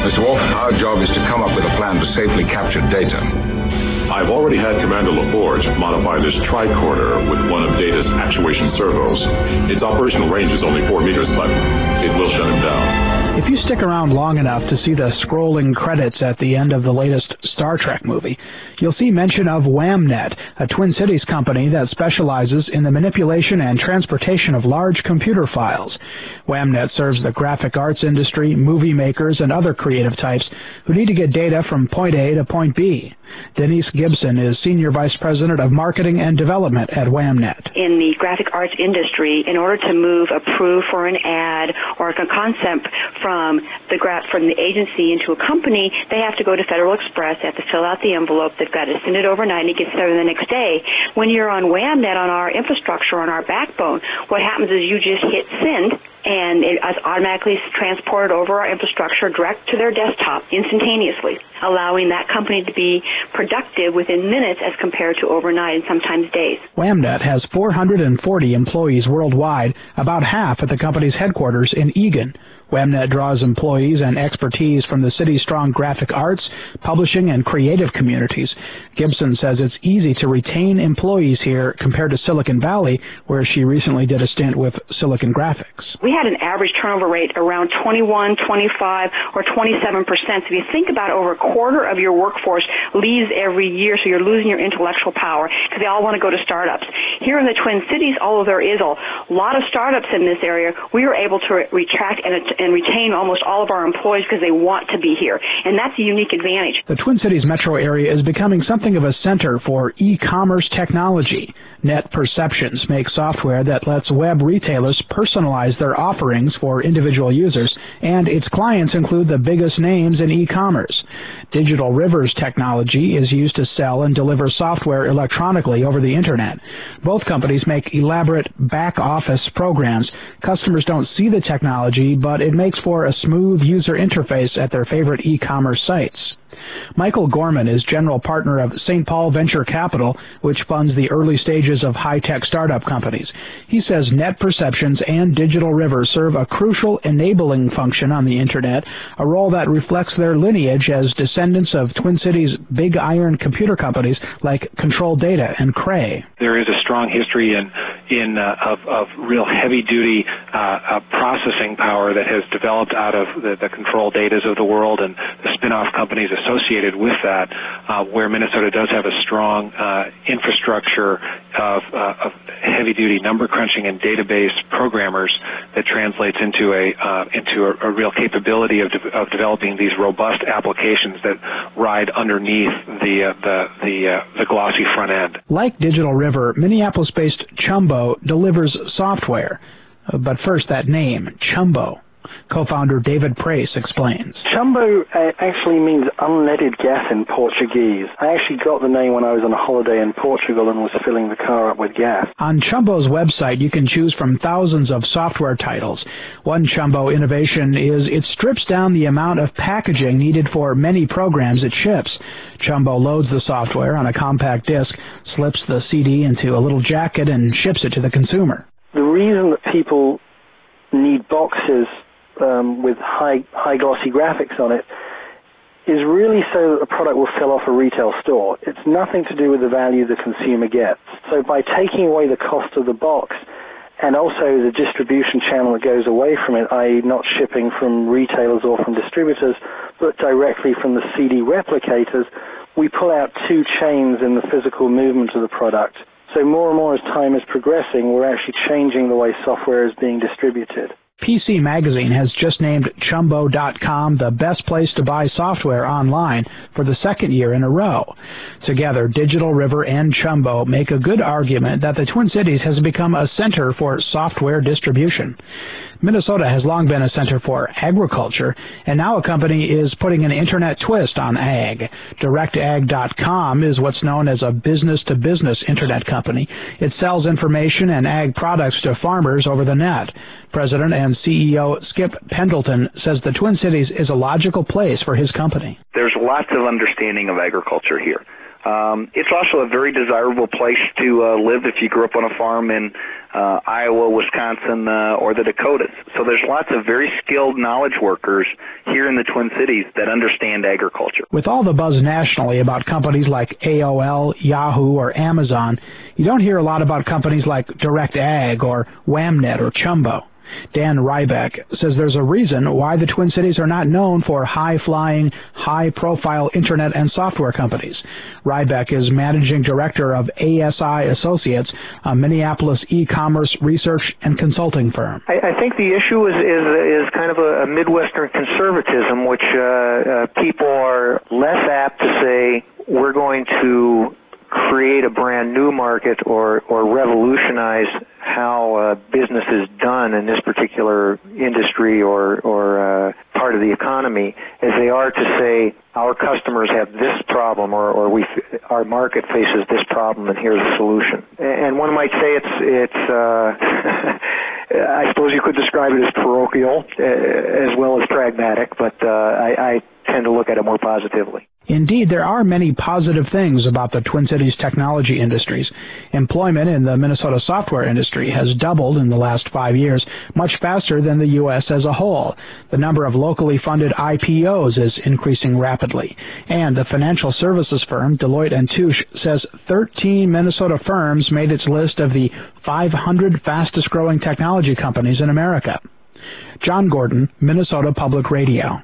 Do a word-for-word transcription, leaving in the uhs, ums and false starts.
Mister Wolf, our job is to come up with a plan to safely capture data. I've already had Commander LaForge modify this tricorder with one of Data's actuation servos. Its operational range is only four meters, but it will shut him down. If you stick around long enough to see the scrolling credits at the end of the latest Star Trek movie, you'll see mention of WAMnet, a Twin Cities company that specializes in the manipulation and transportation of large computer files. WAMnet serves the graphic arts industry, movie makers, and other creative types who need to get data from point A to point B. Denise Gibson is Senior Vice President of Marketing and Development at WAMnet. In the graphic arts industry, in order to move a proof or an ad or a concept from the gra- from the agency into a company, they have to go to Federal Express, they have to fill out the envelope, they've got to send it overnight, and it gets there the next day. When you're on WAMnet, on our infrastructure, on our backbone, what happens is you just hit send, and it automatically transported over our infrastructure direct to their desktop instantaneously, allowing that company to be productive within minutes as compared to overnight and sometimes days. WAMnet has four hundred forty employees worldwide, about half at the company's headquarters in Eagan. WAMnet draws employees and expertise from the city's strong graphic arts, publishing, and creative communities. Gibson says it's easy to retain employees here compared to Silicon Valley, where she recently did a stint with Silicon Graphics. We had an average turnover rate around twenty-one, twenty-five, or twenty-seven percent. So if you think about over a quarter of your workforce leaves every year, so you're losing your intellectual power because they all want to go to startups. Here in the Twin Cities, although there is a lot of startups in this area, we were able to re- retract and and retain almost all of our employees because they want to be here. And that's a unique advantage. The Twin Cities metro area is becoming something of a center for e-commerce technology. Net Perceptions makes software that lets web retailers personalize their offerings for individual users, and its clients include the biggest names in e-commerce. Digital River's technology is used to sell and deliver software electronically over the Internet. Both companies make elaborate back-office programs. Customers don't see the technology, but it makes for a smooth user interface at their favorite e-commerce sites. Michael Gorman is general partner of Saint Paul Venture Capital, which funds the early stages of high-tech startup companies. He says Net Perceptions and Digital River serve a crucial enabling function on the Internet, a role that reflects their lineage as descendants of Twin Cities' big iron computer companies like Control Data and Cray. There is a strong history in in uh, of, of real heavy-duty uh, uh, processing power that has developed out of the, the Control Datas of the world and the spin-off companies associated with that, uh, where Minnesota does have a strong uh, infrastructure of, uh, of heavy-duty number crunching and database programmers that translates into a uh, into a, a real capability of, de- of developing these robust applications that ride underneath the uh, the the, uh, the glossy front end. Like Digital River, Minneapolis-based Chumbo delivers software. Uh, but first, that name, Chumbo. Co-founder David Prace explains. Chumbo uh, actually means unleaded gas in Portuguese. I actually got the name when I was on a holiday in Portugal and was filling the car up with gas. On Chumbo's website, you can choose from thousands of software titles. One Chumbo innovation is it strips down the amount of packaging needed for many programs it ships. Chumbo loads the software on a compact disc, slips the C D into a little jacket, and ships it to the consumer. The reason that people need boxes Um, with high high glossy graphics on it is really so that the product will sell off a retail store. It's nothing to do with the value the consumer gets. So by taking away the cost of the box and also the distribution channel that goes away from it, that is not shipping from retailers or from distributors, but directly from the C D replicators, we pull out two chains in the physical movement of the product. So more and more as time is progressing, we're actually changing the way software is being distributed. P C Magazine has just named Chumbo dot com the best place to buy software online for the second year in a row. Together, Digital River and Chumbo make a good argument that the Twin Cities has become a center for software distribution. Minnesota has long been a center for agriculture, and now a company is putting an internet twist on ag. Direct Ag dot com is what's known as a business-to-business internet company. It sells information and ag products to farmers over the net. President and C E O Skip Pendleton says the Twin Cities is a logical place for his company. There's lots of understanding of agriculture here. Um, it's also a very desirable place to uh, live if you grew up on a farm in uh, Iowa, Wisconsin, uh, or the Dakotas. So there's lots of very skilled knowledge workers here in the Twin Cities that understand agriculture. With all the buzz nationally about companies like A O L, Yahoo, or Amazon, you don't hear a lot about companies like DirectAg or WhamNet or Chumbo. Dan Ryback says there's a reason why the Twin Cities are not known for high-flying, high-profile internet and software companies. Ryback is managing director of A S I Associates, a Minneapolis e-commerce research and consulting firm. I, I think the issue is is, is kind of a, a Midwestern conservatism, which uh, uh, people are less apt to say, we're going to create a brand new market or, or revolutionize how uh, business is done in this particular industry or, or uh, part of the economy, as they are to say, our customers have this problem or, or we f- our market faces this problem and here's the solution. And one might say it's, it's uh, I suppose you could describe it as parochial uh, as well as pragmatic, but uh, I, I tend to look at it more positively. Indeed, there are many positive things about the Twin Cities technology industries. Employment in the Minnesota software industry has doubled in the last five years, much faster than the U S as a whole. The number of locally funded I P Os is increasing rapidly. And the financial services firm Deloitte and Touche says thirteen Minnesota firms made its list of the five hundred fastest growing technology companies in America. John Gordon, Minnesota Public Radio.